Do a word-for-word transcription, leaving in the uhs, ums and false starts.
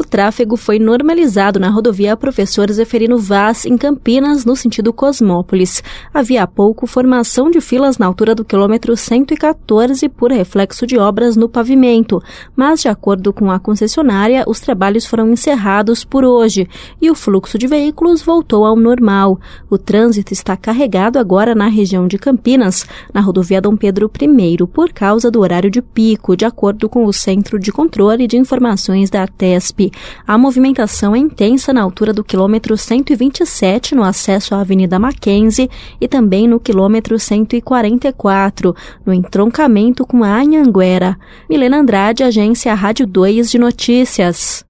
O tráfego foi normalizado na rodovia Professor Zeferino Vaz, em Campinas, no sentido Cosmópolis. Havia há pouco formação de filas na altura do quilômetro cento e quatorze por reflexo de obras no pavimento, mas, de acordo com a concessionária, os trabalhos foram encerrados por hoje e o fluxo de veículos voltou ao normal. O trânsito está carregado agora na região de Campinas, na rodovia Dom Pedro I, por causa do horário de pico, de acordo com o Centro de Controle de Informações da ARTESP. A movimentação é intensa na altura do quilômetro cento e vinte e sete, no acesso à Avenida Mackenzie, e também no quilômetro cento e quarenta e quatro, no entroncamento com a Anhanguera. Milena Andrade, Agência Rádio dois de Notícias.